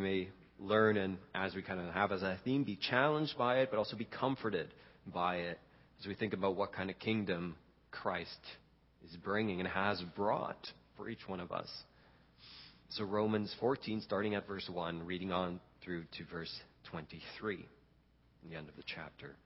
may learn, and as we kind of have as a theme, be challenged by it, but also be comforted by it as we think about what kind of kingdom Christ is bringing and has brought for each one of us. So Romans 14, starting at verse 1, reading on through to verse 23, the end of the chapter.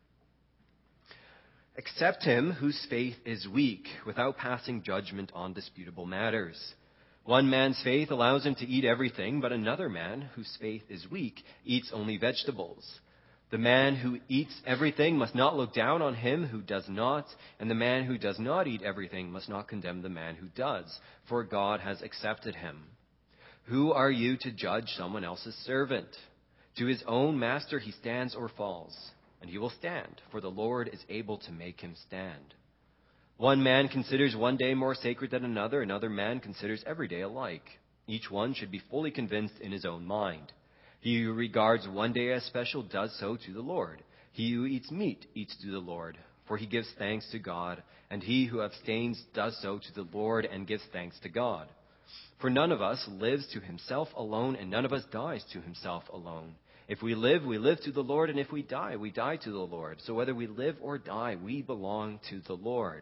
Accept him whose faith is weak, without passing judgment on disputable matters. One man's faith allows him to eat everything, but another man, whose faith is weak, eats only vegetables. The man who eats everything must not look down on him who does not, and the man who does not eat everything must not condemn the man who does, for God has accepted him. Who are you to judge someone else's servant? To his own master he stands or falls, and he will stand, for the Lord is able to make him stand. One man considers one day more sacred than another man considers every day alike. Each one should be fully convinced in his own mind. He who regards one day as special does so to the Lord. He who eats meat eats to the Lord, for he gives thanks to God, and he who abstains does so to the Lord and gives thanks to God. For none of us lives to himself alone, and none of us dies to himself alone. If we live to the Lord, and if we die to the Lord. So whether we live or die, we belong to the Lord.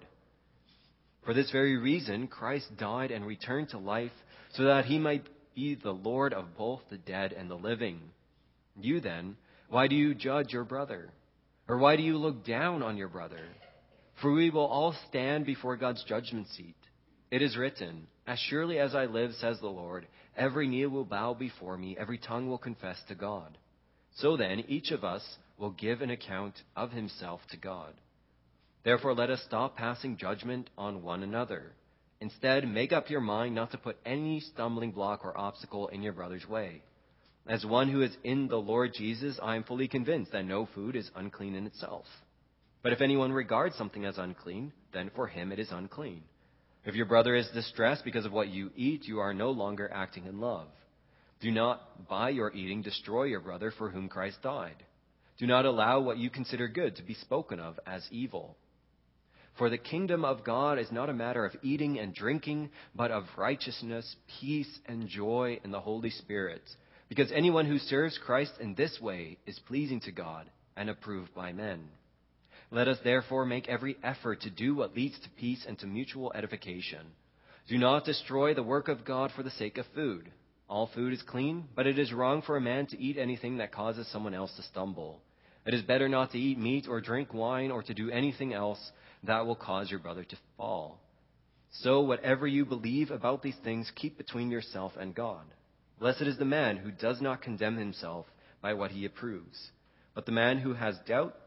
For this very reason, Christ died and returned to life, so that he might be the Lord of both the dead and the living. You then, why do you judge your brother? Or why do you look down on your brother? For we will all stand before God's judgment seat. It is written, as surely as I live, says the Lord, every knee will bow before me, every tongue will confess to God. So then, each of us will give an account of himself to God. Therefore, let us stop passing judgment on one another. Instead, make up your mind not to put any stumbling block or obstacle in your brother's way. As one who is in the Lord Jesus, I am fully convinced that no food is unclean in itself. But if anyone regards something as unclean, then for him it is unclean. If your brother is distressed because of what you eat, you are no longer acting in love. Do not, by your eating, destroy your brother for whom Christ died. Do not allow what you consider good to be spoken of as evil. For the kingdom of God is not a matter of eating and drinking, but of righteousness, peace, and joy in the Holy Spirit. Because anyone who serves Christ in this way is pleasing to God and approved by men. Let us therefore make every effort to do what leads to peace and to mutual edification. Do not destroy the work of God for the sake of food. All food is clean, but it is wrong for a man to eat anything that causes someone else to stumble. It is better not to eat meat or drink wine or to do anything else that will cause your brother to fall. So whatever you believe about these things, keep between yourself and God. Blessed is the man who does not condemn himself by what he approves. But the man who has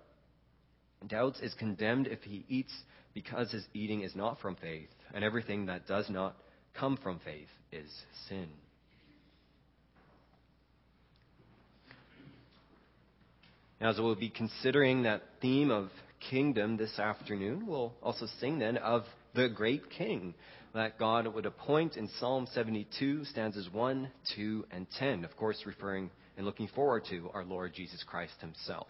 doubts is condemned if he eats, because his eating is not from faith, and everything that does not come from faith is sin. Now, as we'll be considering that theme of kingdom this afternoon, we'll also sing then of the great King that God would appoint in Psalm 72, stanzas 1, 2, and 10. Of course, referring and looking forward to our Lord Jesus Christ himself.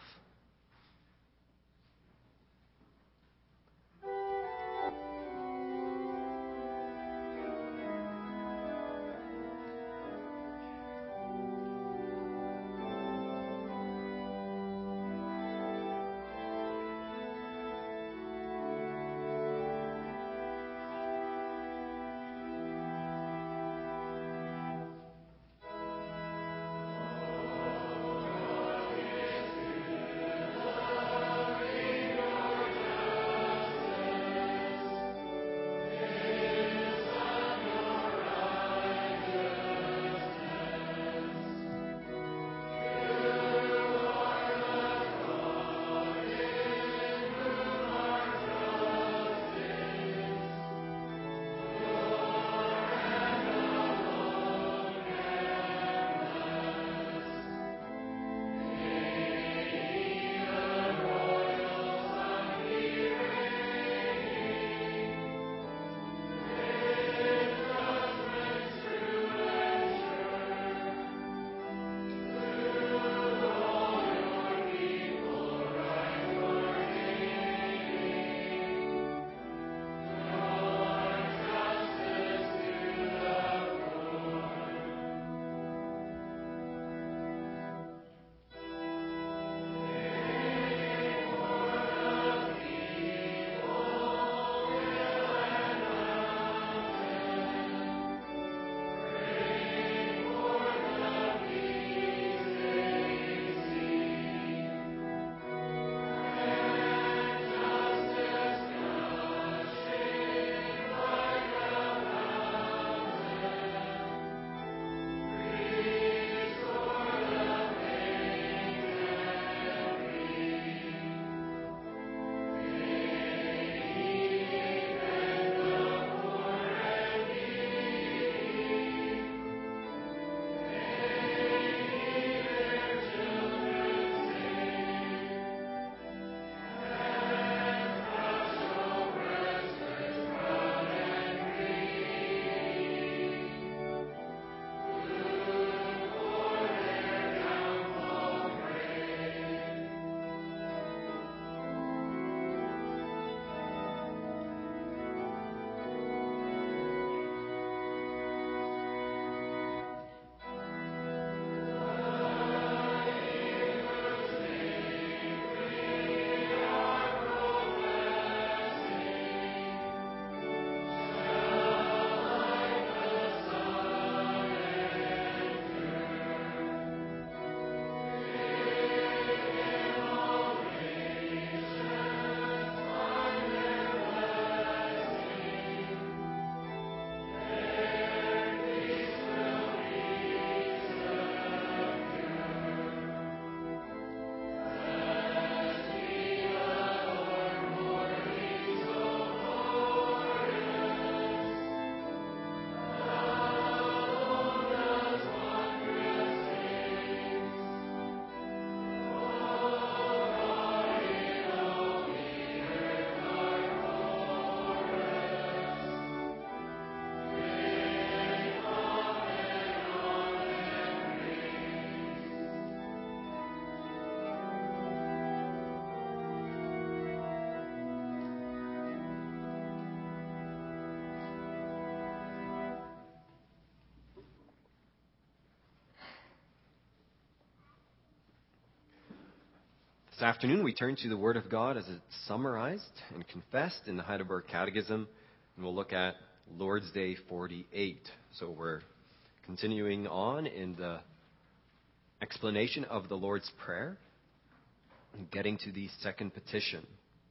This afternoon we turn to the Word of God as it's summarized and confessed in the Heidelberg Catechism, and we'll look at Lord's Day 48. So we're continuing on in the explanation of the Lord's Prayer and getting to the second petition.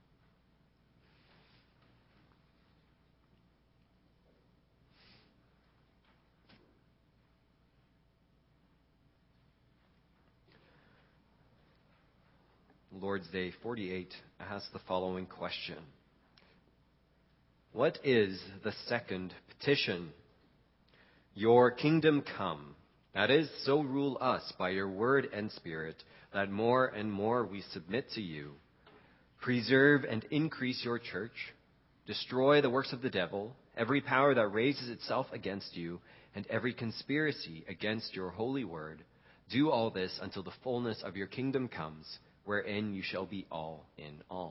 Lord's Day 48 asks the following question. What is the second petition? Your kingdom come. That is, so rule us by your word and spirit, that more and more we submit to you. Preserve and increase your church. Destroy the works of the devil, every power that raises itself against you, and every conspiracy against your holy word. Do all this until the fullness of your kingdom comes, wherein you shall be all in all.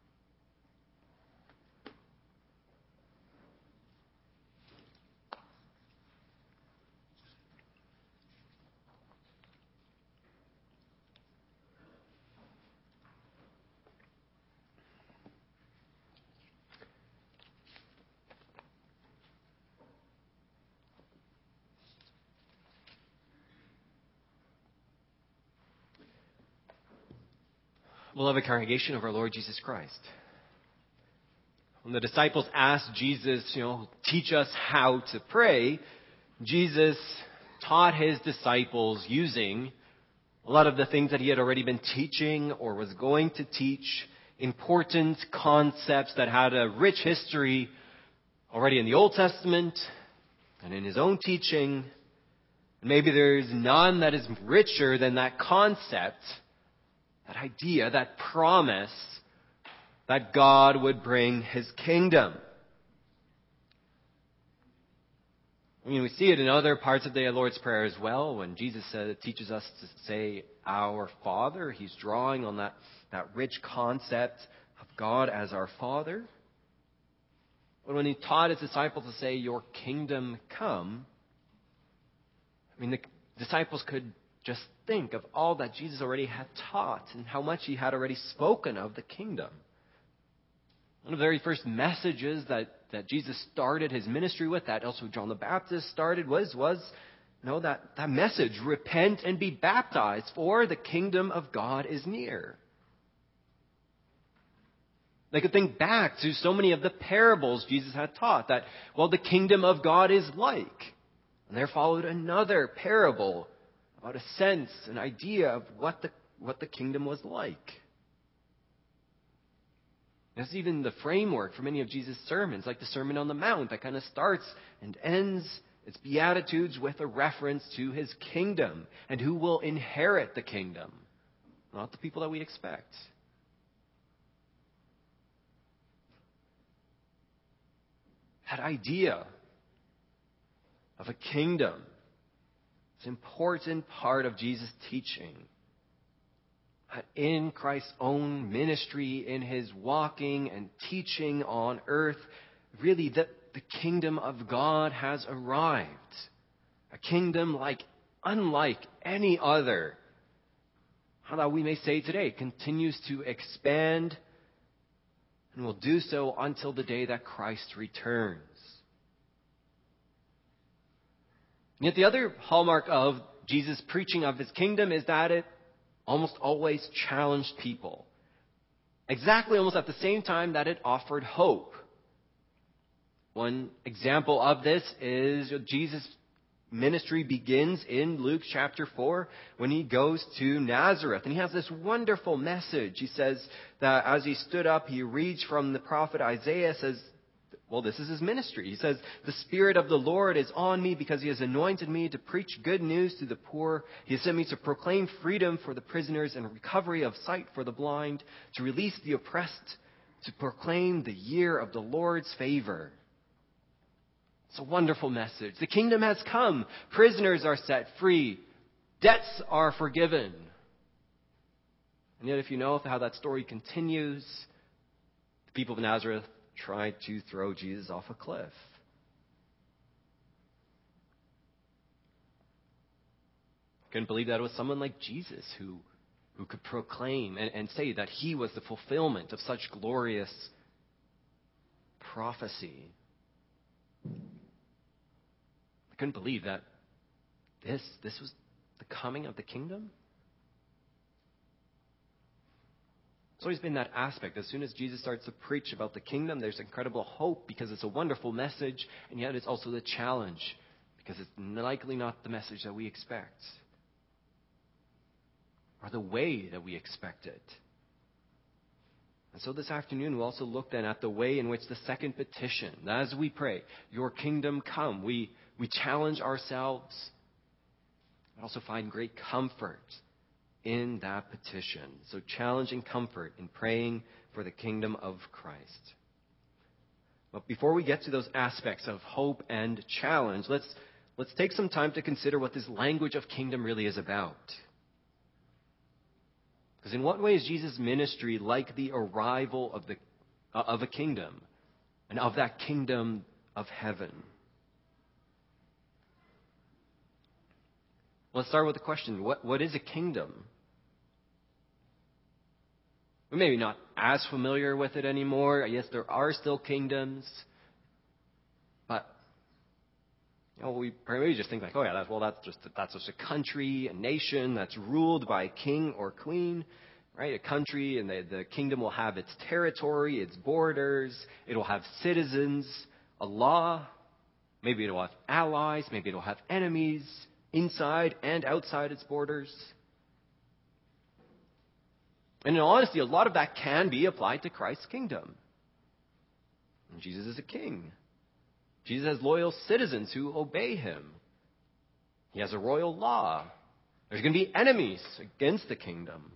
Beloved congregation of our Lord Jesus Christ. When the disciples asked Jesus, teach us how to pray, Jesus taught his disciples using a lot of the things that he had already been teaching or was going to teach, important concepts that had a rich history already in the Old Testament and in his own teaching. Maybe there's none that is richer than that concept, that idea, that promise that God would bring his kingdom. We see it in other parts of the Lord's Prayer as well. When Jesus teaches us to say, our Father, he's drawing on that rich concept of God as our Father. But when he taught his disciples to say, your kingdom come, the disciples could just think of all that Jesus already had taught and how much he had already spoken of the kingdom. One of the very first messages that Jesus started his ministry with, that also John the Baptist started, was that message, repent and be baptized, for the kingdom of God is near. They could think back to so many of the parables Jesus had taught that, the kingdom of God is like. And there followed another parable about a sense, an idea of what the kingdom was like. That's even the framework for many of Jesus' sermons, like the Sermon on the Mount, that kind of starts and ends its Beatitudes with a reference to his kingdom and who will inherit the kingdom, not the people that we expect. That idea of a kingdom, it's an important part of Jesus' teaching. In Christ's own ministry, in his walking and teaching on earth, really the kingdom of God has arrived. A kingdom unlike any other. How that we may say today, continues to expand and will do so until the day that Christ returns. And yet the other hallmark of Jesus' preaching of his kingdom is that it almost always challenged people. Exactly almost at the same time that it offered hope. One example of this is Jesus' ministry begins in Luke chapter 4 when he goes to Nazareth. And he has this wonderful message. He says that as he stood up, he reads from the prophet Isaiah, says, this is his ministry. He says, the Spirit of the Lord is on me because he has anointed me to preach good news to the poor. He has sent me to proclaim freedom for the prisoners and recovery of sight for the blind, to release the oppressed, to proclaim the year of the Lord's favor. It's a wonderful message. The kingdom has come. Prisoners are set free. Debts are forgiven. And yet if you know how that story continues, the people of Nazareth tried to throw Jesus off a cliff. Couldn't believe that it was someone like Jesus who who could proclaim and say that he was the fulfillment of such glorious prophecy. I couldn't believe that this was the coming of the kingdom. It's always been that aspect. As soon as Jesus starts to preach about the kingdom, there's incredible hope because it's a wonderful message, and yet it's also the challenge because it's likely not the message that we expect or the way that we expect it. And so this afternoon, we'll also look then at the way in which the second petition, as we pray, your kingdom come, we challenge ourselves, but also find great comfort in that petition. So challenging comfort in praying for the kingdom of Christ. But before we get to those aspects of hope and challenge, let's take some time to consider what this language of kingdom really is about. Because in what way is Jesus' ministry like the arrival of a kingdom and of that kingdom of heaven? Let's start with the question, what is a kingdom? We're maybe not as familiar with it anymore. Yes, there are still kingdoms. But we probably just think like, oh yeah, that's just a country, a nation that's ruled by a king or queen, right? A country, and the kingdom will have its territory, its borders. It'll have citizens, a law. Maybe it'll have allies. Maybe it'll have enemies inside and outside its borders. And in honesty, a lot of that can be applied to Christ's kingdom. And Jesus is a king. Jesus has loyal citizens who obey him. He has a royal law. There's going to be enemies against the kingdom.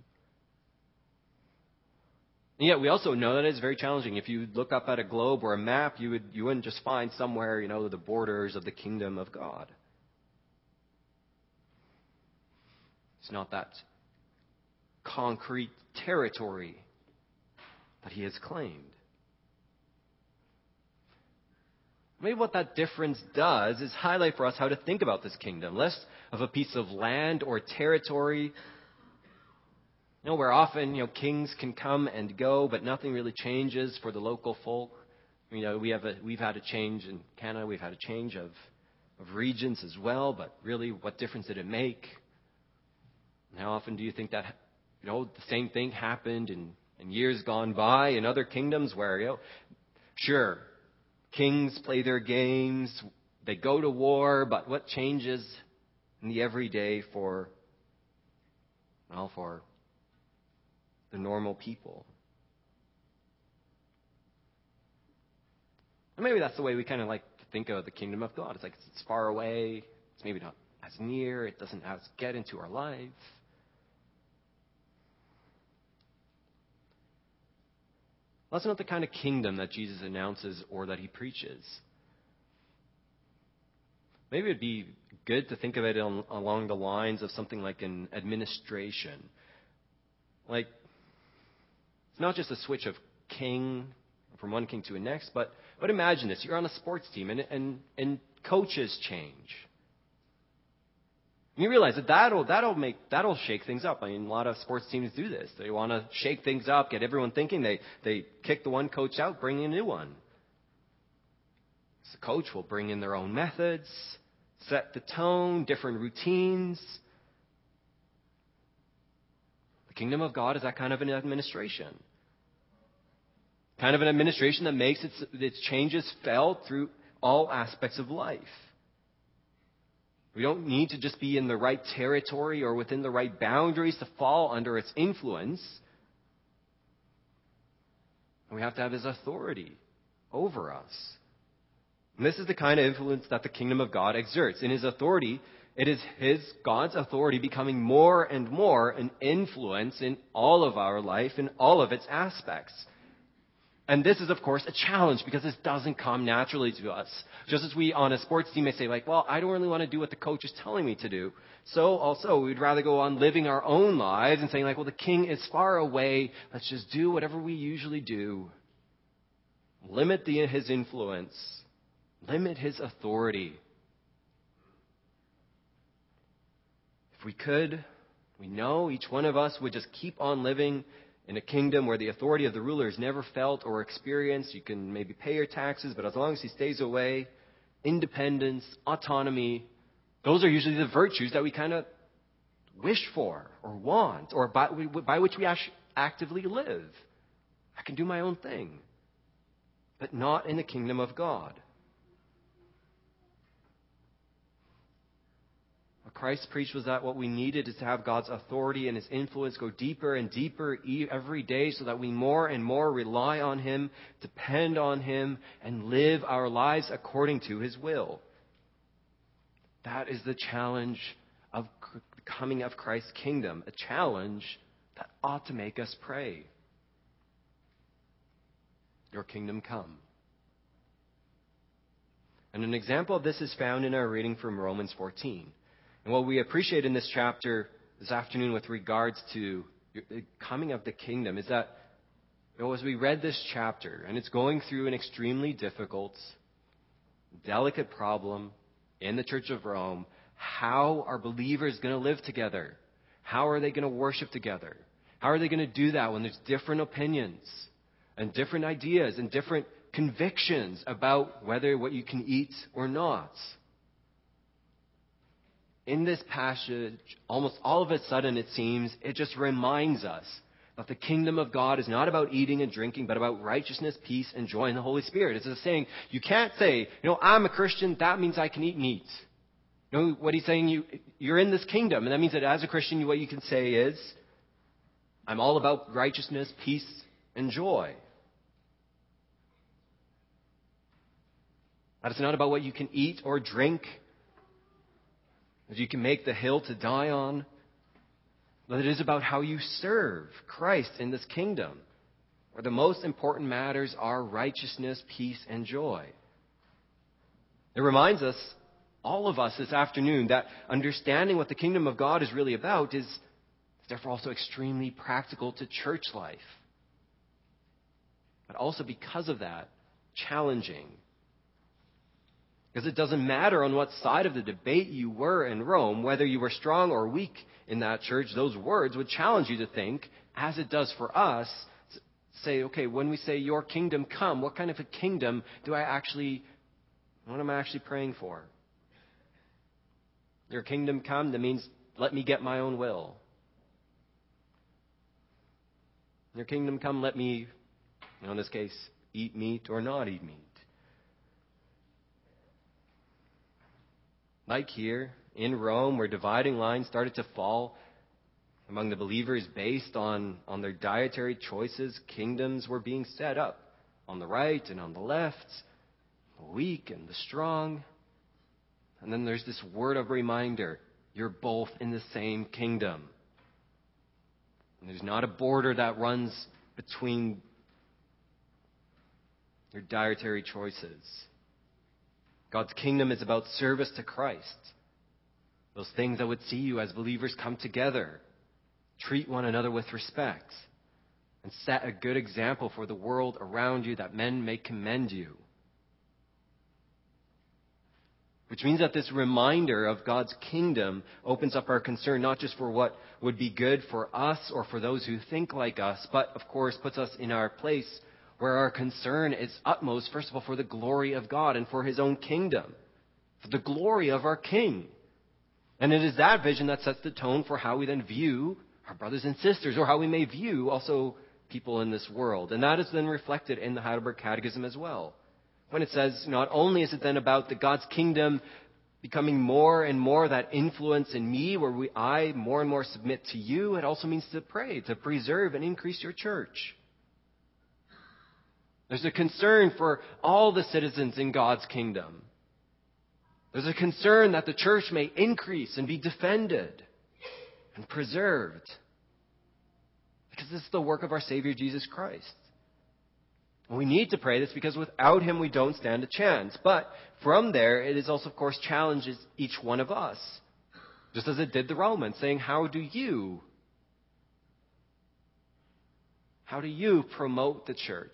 And yet we also know that it's very challenging. If you look up at a globe or a map, you wouldn't just find somewhere, the borders of the kingdom of God. It's not that concrete territory that he has claimed. Maybe what that difference does is highlight for us how to think about this kingdom. Less of a piece of land or territory, where often, kings can come and go, but nothing really changes for the local folk. We've had a change in Canada. We've had a change of regions as well, but really, what difference did it make? And how often do you think that, the same thing happened in years gone by in other kingdoms where, sure, kings play their games, they go to war, but what changes in the everyday for the normal people? And maybe that's the way we kind of like to think of the kingdom of God. It's like it's far away, it's maybe not as near, it doesn't get into our life. That's not the kind of kingdom that Jesus announces or that he preaches. Maybe it'd be good to think of it along the lines of something like an administration. Like, it's not just a switch of king from one king to the next, but imagine this. You're on a sports team and coaches change. And you realize that'll shake things up. A lot of sports teams do this. They want to shake things up, get everyone thinking. They kick the one coach out, bring in a new one. So the coach will bring in their own methods, set the tone, different routines. The kingdom of God is that kind of an administration. Kind of an administration that makes its changes felt through all aspects of life. We don't need to just be in the right territory or within the right boundaries to fall under its influence. We have to have his authority over us. And this is the kind of influence that the kingdom of God exerts. In his authority, it is God's authority becoming more and more an influence in all of our life, in all of its aspects. And this is, of course, a challenge because this doesn't come naturally to us. Just as we on a sports team may say, I don't really want to do what the coach is telling me to do. So also, we'd rather go on living our own lives and saying, the king is far away. Let's just do whatever we usually do. Limit his influence. Limit his authority. If we could, We know each one of us would just keep on living in a kingdom where the authority of the ruler is never felt or experienced. You can maybe pay your taxes, but as long as he stays away, independence, autonomy, those are usually the virtues that we kind of wish for or want, or by which we actively live. I can do my own thing, but not in the kingdom of God. What Christ preached was that what we needed is to have God's authority and his influence go deeper and deeper every day so that we more and more rely on him, depend on him, and live our lives according to his will. That is the challenge of the coming of Christ's kingdom, a challenge that ought to make us pray. Your kingdom come. And an example of this is found in our reading from Romans 14. And what we appreciate in this chapter this afternoon with regards to the coming of the kingdom is that, as we read this chapter, and it's going through an extremely difficult, delicate problem in the Church of Rome, how are believers going to live together? How are they going to worship together? How are they going to do that when there's different opinions and different ideas and different convictions about whether what you can eat or not? In this passage, almost all of a sudden, it seems, it just reminds us that the kingdom of God is not about eating and drinking, but about righteousness, peace, and joy in the Holy Spirit. It's a saying, you can't say, I'm a Christian, that means I can eat meat. What he's saying, you're in this kingdom, and that means that as a Christian, what you can say is, I'm all about righteousness, peace, and joy. That it's not about what you can eat or drink, that you can make the hill to die on, but it is about how you serve Christ in this kingdom, where the most important matters are righteousness, peace, and joy. It reminds us, all of us this afternoon, that understanding what the kingdom of God is really about is therefore also extremely practical to church life. But also because of that, challenging. Because it doesn't matter on what side of the debate you were in Rome, whether you were strong or weak in that church, those words would challenge you to think, as it does for us, say, okay, when we say your kingdom come, what kind of a kingdom what am I actually praying for? Your kingdom come, that means let me get my own will. Your kingdom come, let me, in this case, eat meat or not eat meat. Like here in Rome, where dividing lines started to fall among the believers based on their dietary choices, kingdoms were being set up on the right and on the left, the weak and the strong. And then there's this word of reminder, you're both in the same kingdom. And there's not a border that runs between your dietary choices. God's kingdom is about service to Christ. Those things that would see you as believers come together, treat one another with respect, and set a good example for the world around you that men may commend you. Which means that this reminder of God's kingdom opens up our concern not just for what would be good for us or for those who think like us, but of course puts us in our place where our concern is utmost, first of all, for the glory of God and for his own kingdom, for the glory of our King. And it is that vision that sets the tone for how we then view our brothers and sisters, or how we may view also people in this world. And that is then reflected in the Heidelberg Catechism as well. When it says, not only is it then about the God's kingdom becoming more and more that influence in me, where I more and more submit to you, it also means to pray, to preserve and increase your church. There's a concern for all the citizens in God's kingdom. There's a concern that the church may increase and be defended and preserved. Because this is the work of our Savior Jesus Christ. And we need to pray this because without him we don't stand a chance. But from there, it is also, of course, challenges each one of us. Just as it did the Romans, saying, how do you promote the church?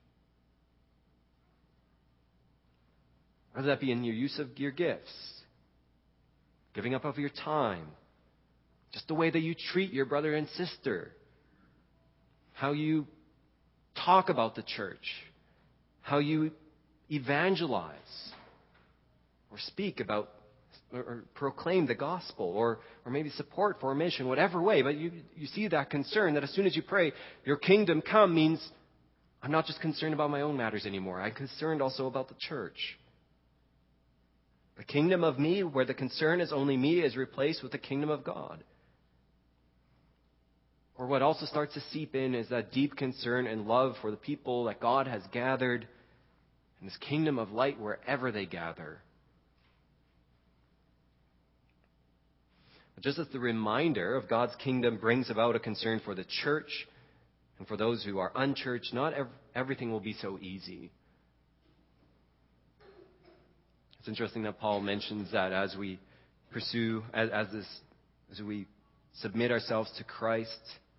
Whether that be in your use of your gifts, giving up of your time, Just the way that you treat your brother and sister. How you talk about the church. How you evangelize. Or speak about or proclaim the gospel. Or maybe support for a mission. Whatever way. But you see that concern that as soon as you pray, your kingdom come means I'm not just concerned about my own matters anymore. I'm concerned also about the church. The kingdom of me, where the concern is only me, is replaced with the kingdom of God. Or what also starts to seep in is that deep concern and love for the people that God has gathered in this kingdom of light wherever they gather. Just as the reminder of God's kingdom brings about a concern for the church and for those who are unchurched, not everything will be so easy. It's interesting that Paul mentions that as we pursue, as we submit ourselves to Christ,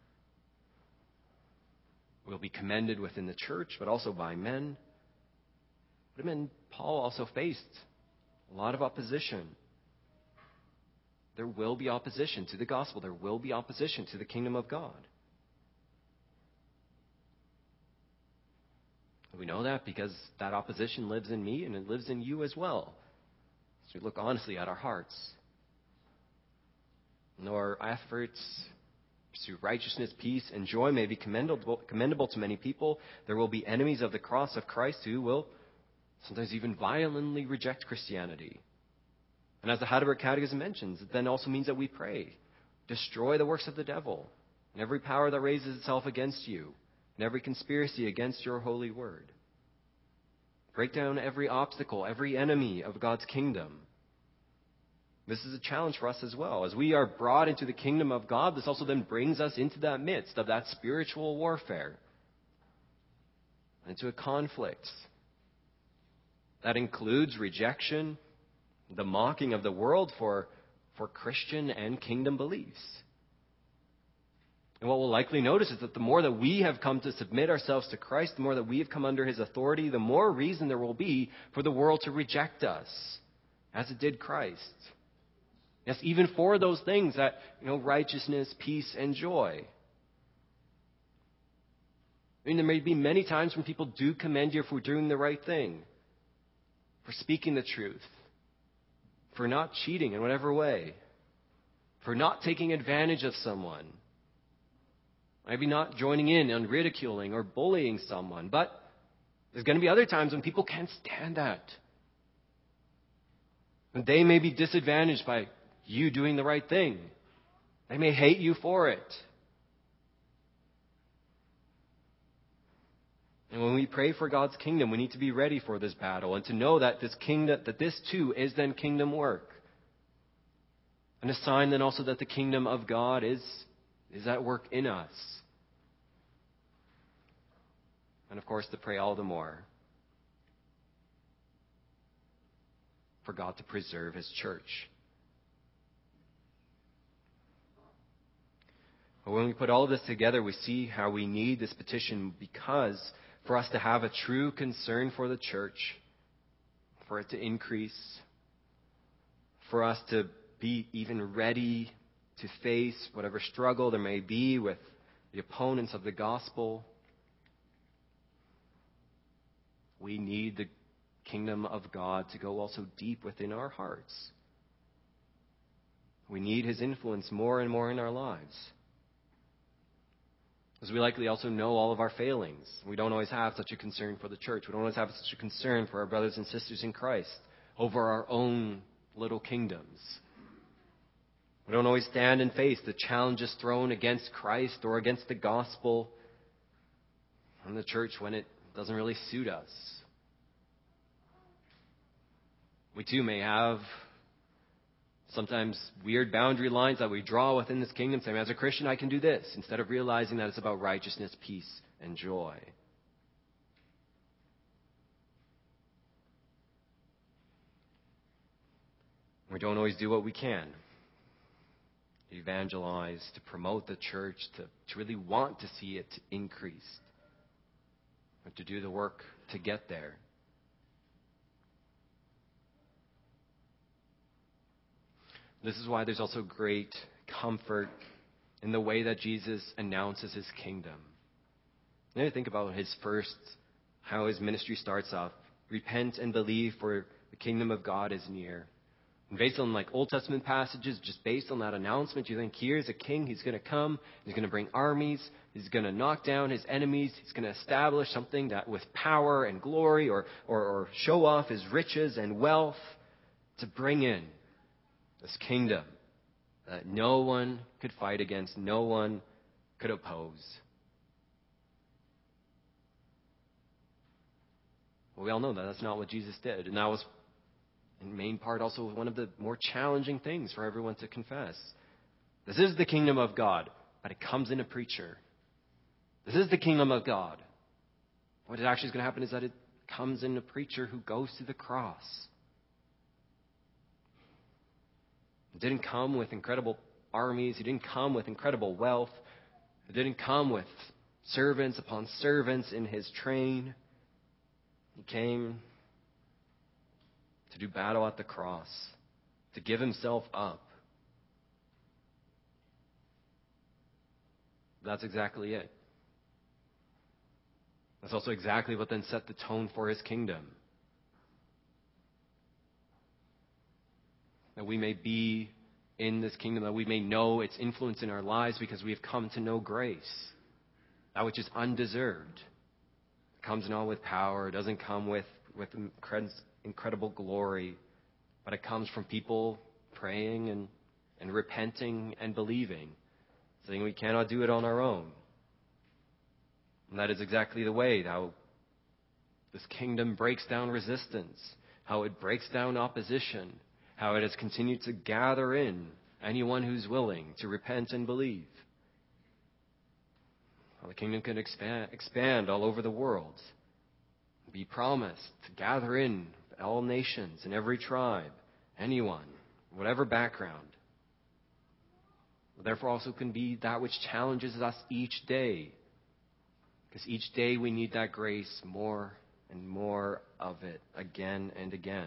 we'll be commended within the church, but also by men. But Paul also faced a lot of opposition. There will be opposition to the gospel. There will be opposition to the kingdom of God. We know that because that opposition lives in me and it lives in you as well. So we look honestly at our hearts. And though our efforts to pursue righteousness, peace, and joy may be commendable to many people, there will be enemies of the cross of Christ who will sometimes even violently reject Christianity. And as the Heidelberg Catechism mentions, it then also means that we pray, destroy the works of the devil, and every power that raises itself against you, and every conspiracy against your holy word. Break down every obstacle, every enemy of God's kingdom. This is a challenge for us as well. As we are brought into the kingdom of God, this also then brings us into that midst of that spiritual warfare, into a conflict. That includes rejection, the mocking of the world for Christian and kingdom beliefs. And what we'll likely notice is that the more that we have come to submit ourselves to Christ, the more that we have come under his authority, the more reason there will be for the world to reject us, as it did Christ. Yes, even for those things that, righteousness, peace, and joy. There may be many times when people do commend you for doing the right thing, for speaking the truth, for not cheating in whatever way, for not taking advantage of someone. Maybe not joining in on ridiculing or bullying someone. But there's going to be other times when people can't stand that. And they may be disadvantaged by you doing the right thing. They may hate you for it. And when we pray for God's kingdom, we need to be ready for this battle and to know that this kingdom, that this too is then kingdom work. And a sign then also that the kingdom of God is at work in us. And of course, to pray all the more for God to preserve his church. But when we put all of this together, we see how we need this petition, because for us to have a true concern for the church, for it to increase, for us to be even ready to face whatever struggle there may be with the opponents of the gospel, we need the kingdom of God to go also deep within our hearts. We need his influence more and more in our lives. As we likely also know all of our failings. We don't always have such a concern for the church. We don't always have such a concern for our brothers and sisters in Christ over our own little kingdoms. We don't always stand and face the challenges thrown against Christ or against the gospel in the church when it doesn't really suit us. We too may have sometimes weird boundary lines that we draw within this kingdom, saying, as a Christian, I can do this, instead of realizing that it's about righteousness, peace, and joy. We don't always do what we can to evangelize, to promote the church, to really want to see it increase, or to do the work to get there. This is why there's also great comfort in the way that Jesus announces his kingdom. And I think about how his ministry starts off. Repent and believe, for the kingdom of God is near. And based on Old Testament passages, just based on that announcement, you think, here's a king. He's going to come. He's going to bring armies. He's going to knock down his enemies. He's going to establish something that with power and glory or show off his riches and wealth to bring in this kingdom that no one could fight against, no one could oppose. Well, we all know that that's not what Jesus did. And that was, in main part, also one of the more challenging things for everyone to confess. This is the kingdom of God, but it comes in a preacher. This is the kingdom of God. What actually is going to happen is that it comes in a preacher who goes to the cross. It didn't come with incredible armies. It didn't come with incredible wealth. It didn't come with servants upon servants in his train. He came to do battle at the cross, to give himself up. That's exactly it. That's also exactly what then set the tone for his kingdom. That we may be in this kingdom, that we may know its influence in our lives because we have come to know grace. That which is undeserved. It comes not with power. It doesn't come with incredible glory. But it comes from people praying and repenting and believing. Saying we cannot do it on our own. And that is exactly the way how this kingdom breaks down resistance. How it breaks down opposition. How it has continued to gather in anyone who's willing to repent and believe. How the kingdom can expand all over the world. Be promised to gather in all nations and every tribe, anyone, whatever background. But therefore also can be that which challenges us each day. Because each day we need that grace, more and more of it, again and again.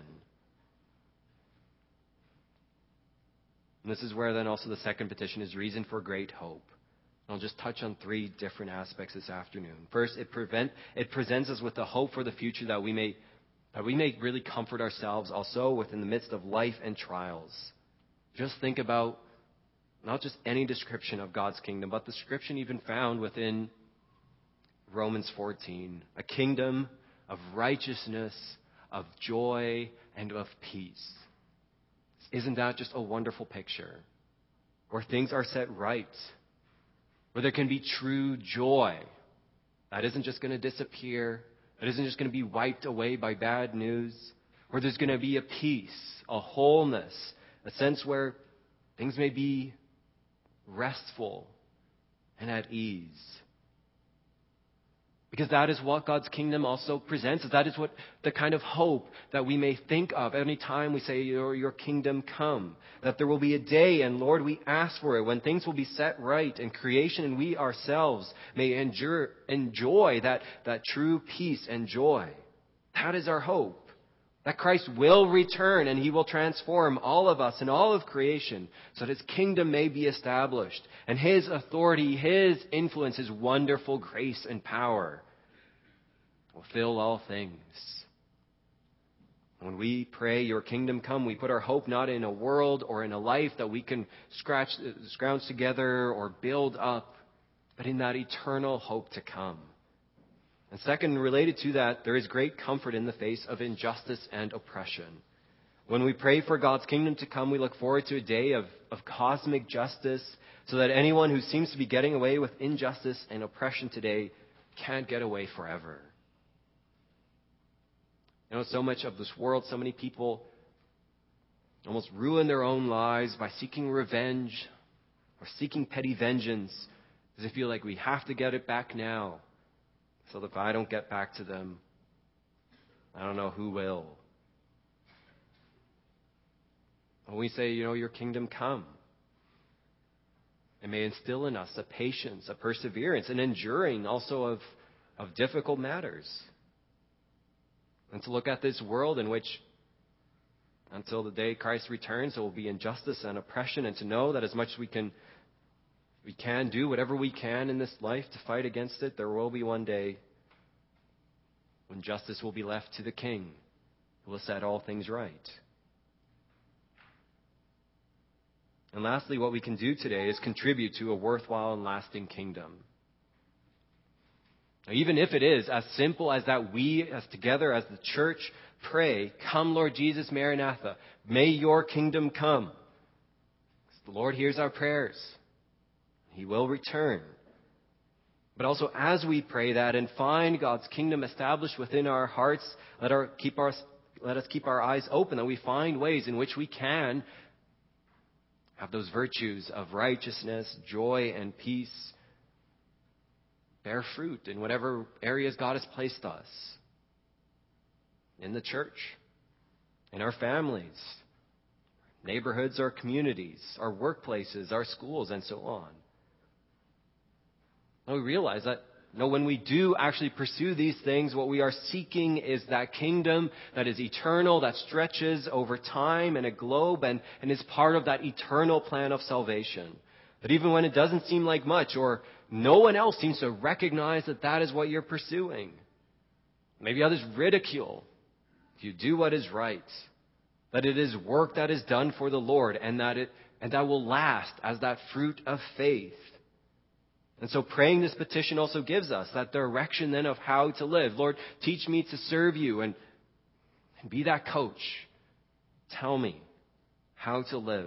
And this is where then also the second petition is reason for great hope. I'll just touch on three different aspects this afternoon. First, it presents us with the hope for the future that we may really comfort ourselves also within the midst of life and trials. Just think about not just any description of God's kingdom, but the description even found within Romans 14. A kingdom of righteousness, of joy, and of peace. Isn't that just a wonderful picture? Where things are set right. Where there can be true joy. That isn't just going to disappear. That isn't just going to be wiped away by bad news. Where there's going to be a peace, a wholeness, a sense where things may be restful and at ease. Because that is what God's kingdom also presents. That is what the kind of hope that we may think of any time we say, your kingdom come. That there will be a day, and Lord, we ask for it, when things will be set right in creation and we ourselves may enjoy that true peace and joy. That is our hope. That Christ will return and he will transform all of us and all of creation so that his kingdom may be established. And his authority, his influence, his wonderful grace and power will fill all things. When we pray, your kingdom come, we put our hope not in a world or in a life that we can scrounge together or build up, but in that eternal hope to come. And second, related to that, there is great comfort in the face of injustice and oppression. When we pray for God's kingdom to come, we look forward to a day of cosmic justice so that anyone who seems to be getting away with injustice and oppression today can't get away forever. You know, so much of this world, so many people almost ruin their own lives by seeking revenge or seeking petty vengeance because they feel like we have to get it back now. So that if I don't get back to them, I don't know who will. When we say, your kingdom come, it may instill in us a patience, a perseverance, an enduring also of difficult matters. And to look at this world in which until the day Christ returns, there will be injustice and oppression, and to know that as much as we can do whatever we can in this life to fight against it, there will be one day when justice will be left to the King, who will set all things right. And lastly, what we can do today is contribute to a worthwhile and lasting kingdom. Now, even if it is as simple as that we, as together as the church, pray, "Come, Lord Jesus, Maranatha, may your kingdom come." The Lord hears our prayers. He will return. But also, as we pray that and find God's kingdom established within our hearts, let us keep our eyes open, that we find ways in which we can have those virtues of righteousness, joy, and peace bear fruit in whatever areas God has placed us. In the church, in our families, neighborhoods, our communities, our workplaces, our schools, and so on. And we realize that when we do actually pursue these things, what we are seeking is that kingdom that is eternal, that stretches over time and a globe, and is part of that eternal plan of salvation. That even when it doesn't seem like much, or no one else seems to recognize that that is what you're pursuing, maybe others ridicule, if you do what is right, that it is work that is done for the Lord, and that will last as that fruit of faith. And so praying this petition also gives us that direction then of how to live. Lord, teach me to serve you and be that coach. Tell me how to live.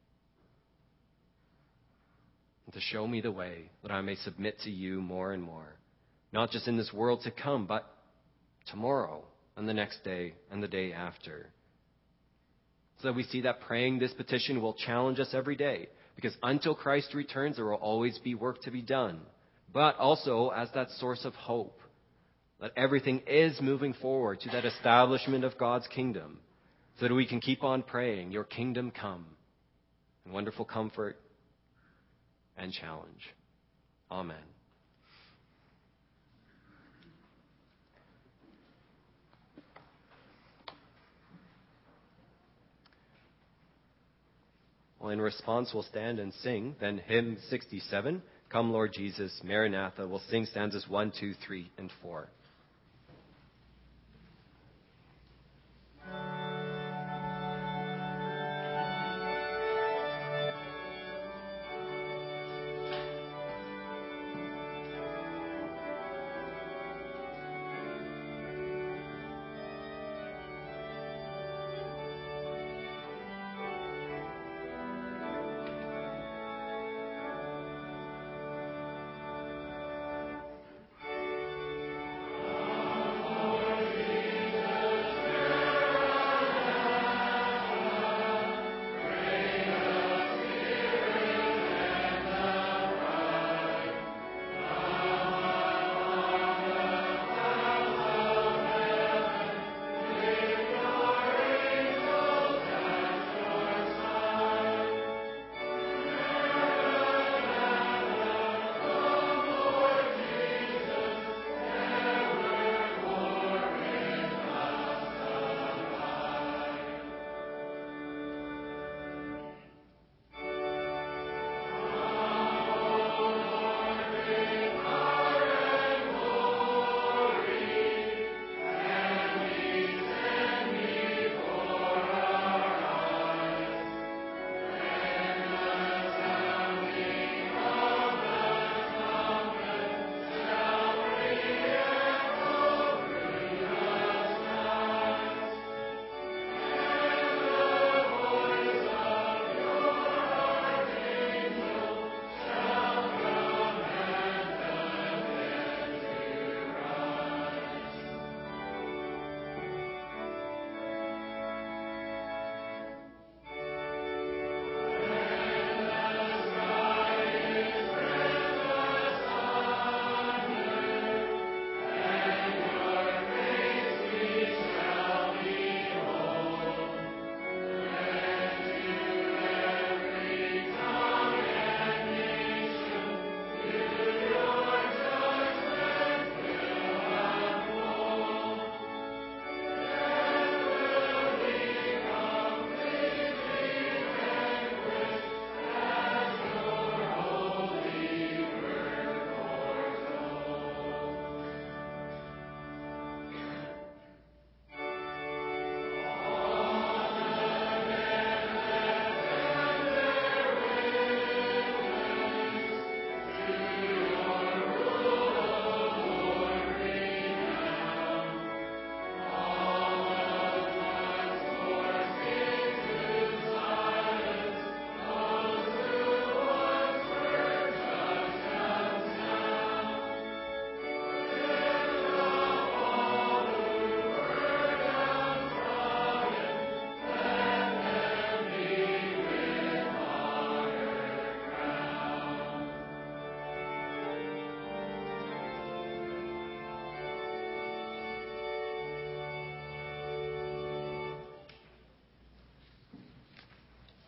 And to show me the way that I may submit to you more and more. Not just in this world to come, but tomorrow and the next day and the day after. So we see that praying this petition will challenge us every day. Because until Christ returns, there will always be work to be done. But also as that source of hope. That everything is moving forward to that establishment of God's kingdom. So that we can keep on praying, your kingdom come. In wonderful comfort and challenge. Amen. Well, in response, we'll stand and sing. Then hymn 67, "Come, Lord Jesus, Maranatha." We'll sing stanzas 1, 2, 3, and 4.